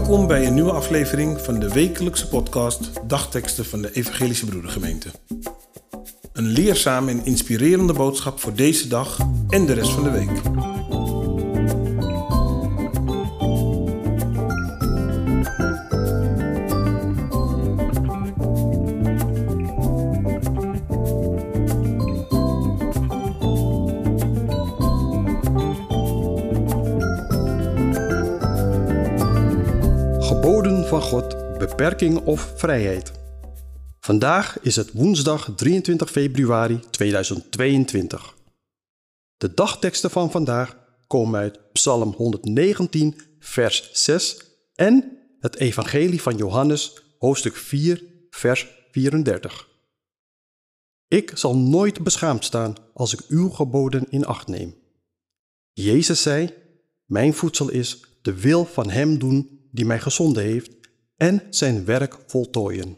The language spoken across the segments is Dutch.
Welkom bij een nieuwe aflevering van de wekelijkse podcast Dagteksten van de Evangelische Broedergemeente. Een leerzame en inspirerende boodschap voor deze dag en de rest van de week. Geboden van God, beperking of vrijheid. Vandaag is het woensdag 23 februari 2022. De dagteksten van vandaag komen uit Psalm 119, vers 6 en het Evangelie van Johannes, hoofdstuk 4, vers 34. Ik zal nooit beschaamd staan als ik uw geboden in acht neem. Jezus zei, mijn voedsel is de wil van hem doen die mij gezonden heeft en zijn werk voltooien.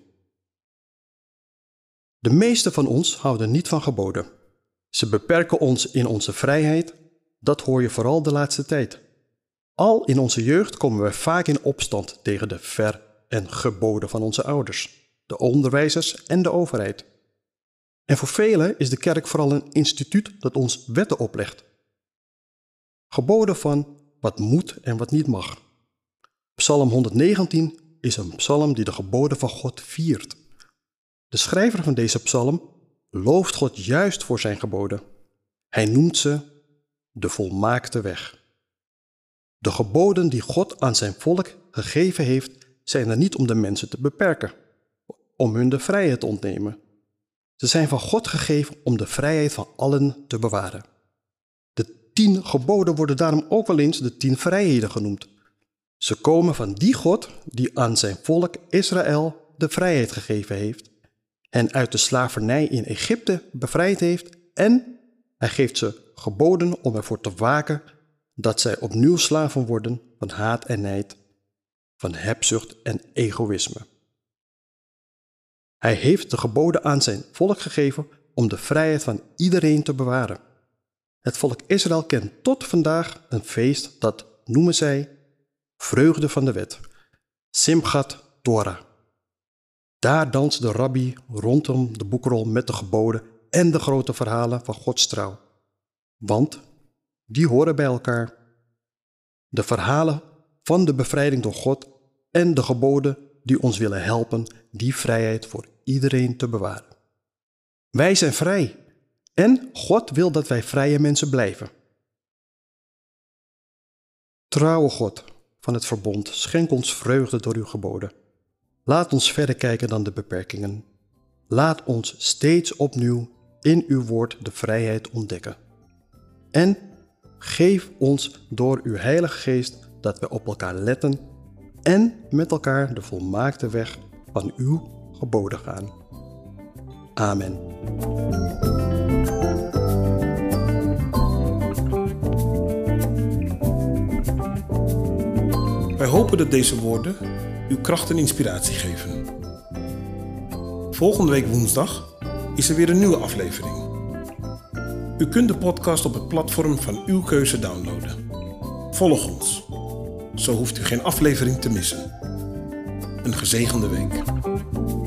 De meesten van ons houden niet van geboden. Ze beperken ons in onze vrijheid, dat hoor je vooral de laatste tijd. Al in onze jeugd komen we vaak in opstand tegen de en geboden van onze ouders, de onderwijzers en de overheid. En voor velen is de kerk vooral een instituut dat ons wetten oplegt. Geboden van wat moet en wat niet mag. Psalm 119 is een psalm die de geboden van God viert. De schrijver van deze psalm looft God juist voor zijn geboden. Hij noemt ze de volmaakte weg. De geboden die God aan zijn volk gegeven heeft, zijn er niet om de mensen te beperken, om hun de vrijheid te ontnemen. Ze zijn van God gegeven om de vrijheid van allen te bewaren. De 10 geboden worden daarom ook wel eens de 10 vrijheden genoemd. Ze komen van die God die aan zijn volk Israël de vrijheid gegeven heeft, hen uit de slavernij in Egypte bevrijd heeft en hij geeft ze geboden om ervoor te waken dat zij opnieuw slaven worden van haat en nijd, van hebzucht en egoïsme. Hij heeft de geboden aan zijn volk gegeven om de vrijheid van iedereen te bewaren. Het volk Israël kent tot vandaag een feest dat noemen zij vreugde van de wet, Simchat Torah. Daar danst de rabbi rondom de boekrol met de geboden en de grote verhalen van Gods trouw. Want die horen bij elkaar. De verhalen van de bevrijding door God en de geboden die ons willen helpen die vrijheid voor iedereen te bewaren. Wij zijn vrij en God wil dat wij vrije mensen blijven. Trouwe God van het verbond, schenk ons vreugde door uw geboden. Laat ons verder kijken dan de beperkingen. Laat ons steeds opnieuw in uw woord de vrijheid ontdekken. En geef ons door uw Heilige Geest dat we op elkaar letten en met elkaar de volmaakte weg van uw geboden gaan. Amen. Wij hopen dat deze woorden uw kracht en inspiratie geven. Volgende week woensdag is er weer een nieuwe aflevering. U kunt de podcast op het platform van uw keuze downloaden. Volg ons. Zo hoeft u geen aflevering te missen. Een gezegende week.